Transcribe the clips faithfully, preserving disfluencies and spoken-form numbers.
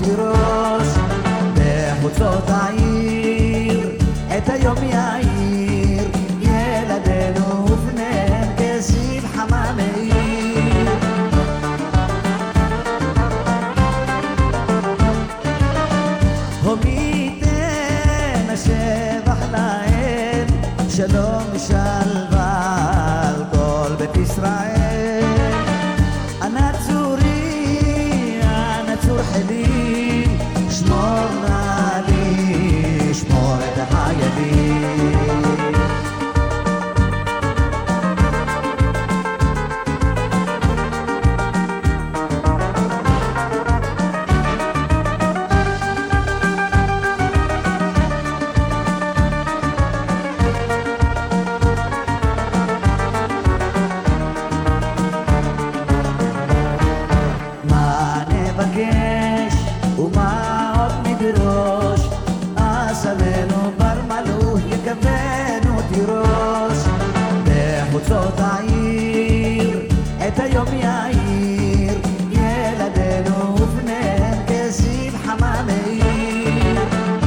תירוש בחוצות העיר את היום יאיר ילדינו ופניהם כזיו חמה מאיר הומיתן השבח להם שלום ושלווה על כל בית ישראל הנצורי הנצור חלי שמור נא לי שמור את החיילים ומה עוד נדרוש אסלנו בר מלוך יקבנו תירוש בחוצות העיר את היום יאיר ילדינו ופניהם כזיו חמה מאיר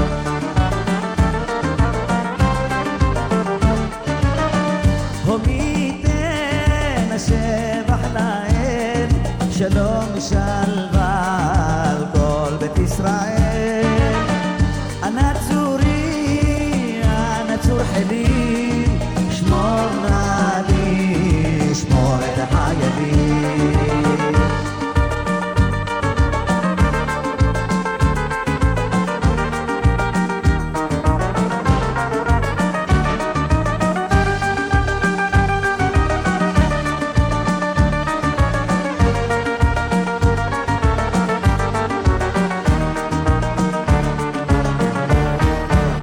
הומיתן השבח להם שלום ושלווה על כל בית ישראל